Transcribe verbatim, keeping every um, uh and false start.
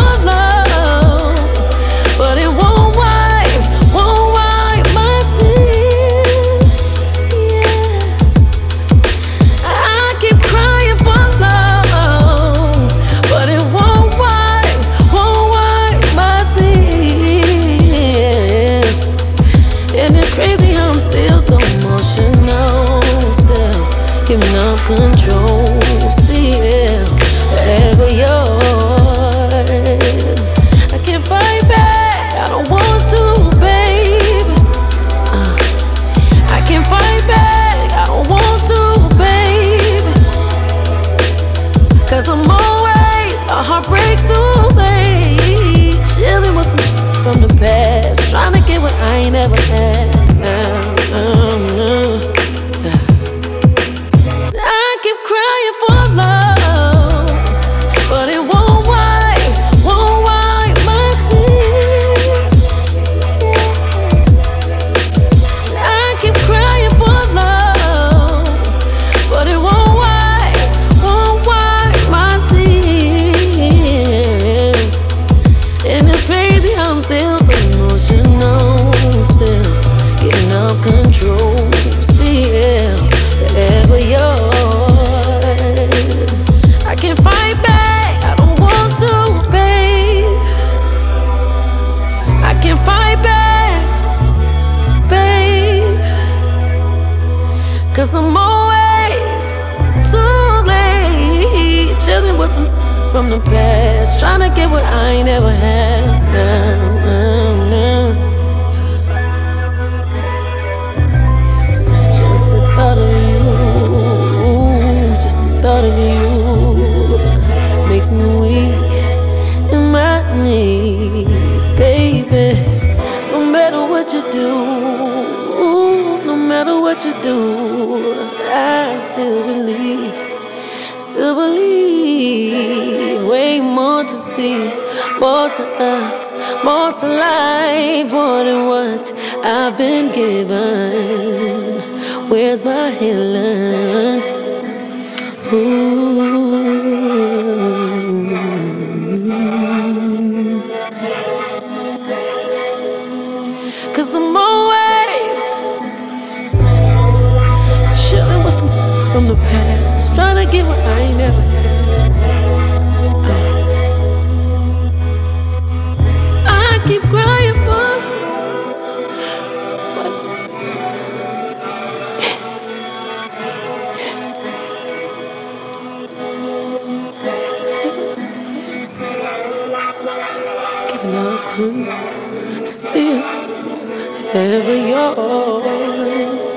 for love, but it won't wipe, won't wipe my tears. Yeah, I keep crying for love, but it won't wipe, won't wipe my tears. And it's crazy how I'm still so emotional, still giving up control, still ever yours. I can't fight back, I don't want to, babe. uh, I can't fight back, I don't want to, babe. Cause I'm always a heartbreak too late, chilling with some shit from the past, trying to get what I ain't ever had. uh, uh, uh. I keep crying for love, but it won't wipe, won't wipe my tears. I keep crying for love, but it won't wipe, won't wipe my tears. And it's crazy how I'm still so emotional, still getting up control, still forever yours. I can't fight back, I don't want to, babe. I can't fight back, babe. Cause I'm always too late, chilling with some from the past, trying to get what I ain't ever had. Now, now, now. Just the thought of you, just the thought of you makes me weak in my knees, baby. No matter what you do, no matter what you do, I still believe, still believe. Way more to see, more to us, more to life, more than what I've been given. Where's my healing? Ooh. Cause I'm always chilling with some from the past, trying to get what I ain't never had. I keep crying for, but giving up, still ever yours.